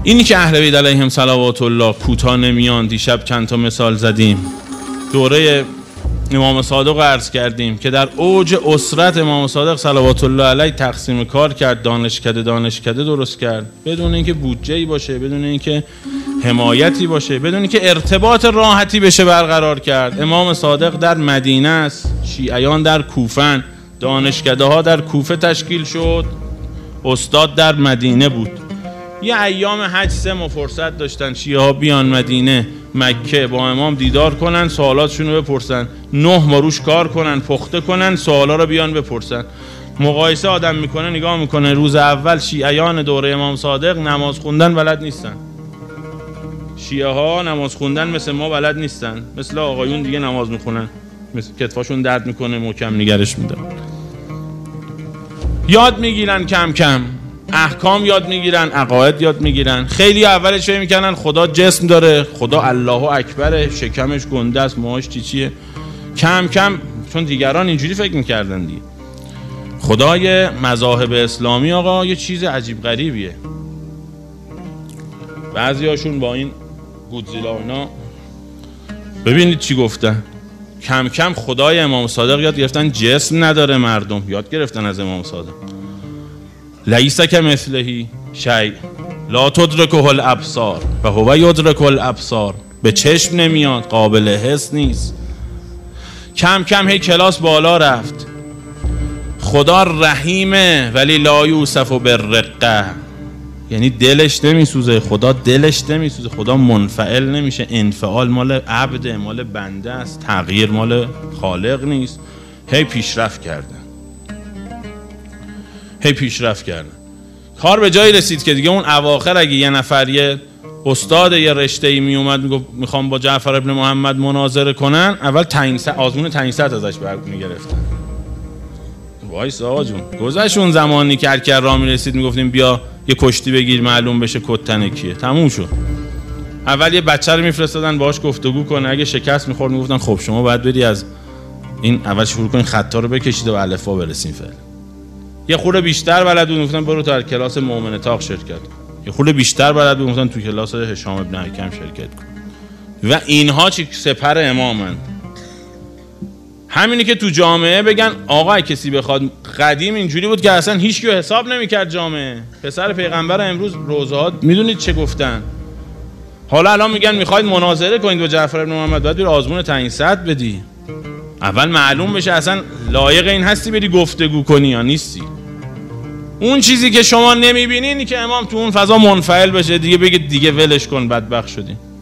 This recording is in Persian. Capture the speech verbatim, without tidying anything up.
اینی که اهل بیت علیهم صلوات الله کوتاه نمیان. دیشب چند تا مثال زدیم. دوره امام صادق عرض کردیم که در اوج اسرت امام صادق صلوات الله علیه تقسیم کار کرد، دانشکده دانشکده درست کرد، بدون اینکه بودجه‌ای باشه، بدون اینکه حمایتی باشه، بدون اینکه ارتباط راحتی بشه برقرار کرد. امام صادق در مدینه است، شیعیان در کوفن، دانشکده ها در کوفه تشکیل شد، استاد در مدینه بود. یه ایام حج سه ماه فرصت داشتن شیعه ها بیان مدینه مکه با امام دیدار کنن، سوالاتشون رو بپرسن، نه ماه روش کار کنن، پخته کنن، سوالا رو بیان بپرسن. مقایسه آدم میکنه، نگاه میکنه، روز اول شیعیان دوره امام صادق نماز خوندن بلد نیستن. شیعه ها نماز خوندن مثل ما بلد نیستن، مثل آقایون دیگه نماز میخونن، مثل کتفاشون درد میکنه محکم نگرش میدن. یاد میگیرن کم کم، احکام یاد میگیرن، عقاید یاد میگیرن. خیلی اولش فکر میکنن خدا جسم داره، خدا الله اکبره، شکمش گنده است، موهاش چیچیه. کم کم چون دیگران اینجوری فکر میکردن دیگه، خدای مذاهب اسلامی آقا یه چیز عجیب غریبیه. بعضی هاشون با این گودزیلا اینا ببینید چی گفتن. کم کم خدای امام صادق یاد گرفتن جسم نداره، مردم یاد گرفتن از امام صادق. لیس کمثله شیء لا تدرکه الابصار و هو یدرک الابصار. به چشم نمیاد، قابل حس نیست. کم کم هی کلاس بالا رفت. خدا رحیمه ولی لا یوصف بالرقه، یعنی دلش نمیسوزه، خدا دلش نمیسوزه، خدا منفعل نمیشه. انفعال مال عبده، مال بنده است، تغییر مال خالق نیست. هی پیشرفت کردن، هی پیشرفت کردن. کار به جایی رسید که دیگه اون اواخر اگه یه نفر یه استاد یه رشته‌ای می اومد میگفت میخوام با جعفر ابن محمد مناظره کنن، اول تعیین آزمون تعیین سطح ازش برمی میگرفتن. وایس آقا جون، گذشت اون زمانی که هر کی راه میرسید میگفتیم بیا یه کشتی بگیر معلوم بشه کتن کیه، تموم شد. اول یه بچه رو میفرستادن باهاش گفتگو کنه، اگه شکست میخورد میگفتن خب شما باید بری از این اول شروع کنین خطا رو بکشید و به الفبا برسین فعلا. یه خورده بیشتر بلد بود میگفتن برو تا کلاس مومن طاق شرکت کن. یه خورده بیشتر بلد بود میگفتن تو کلاس هشام ابن حکم شرکت کن. و اینها چی سپر امامن. همینی که تو جامعه بگن آقا کسی بخواد، قدیم اینجوری بود که اصلا هیچ کی حساب نمیکرد جامعه. پسر پیغمبر امروز روزهات میدونید چه گفتن؟ حالا الان میگن میخواید مناظره کنید با جعفر بن محمد، باید بری آزمون تعیین سطح بدی. اول معلوم بشه اصلا لایق این هستی بری گفتگو کنی یا نیستی. اون چیزی که شما نمیبینین که امام تو اون فضا منفعل بشه دیگه، بگید دیگه ولش کن بدبخت شدی.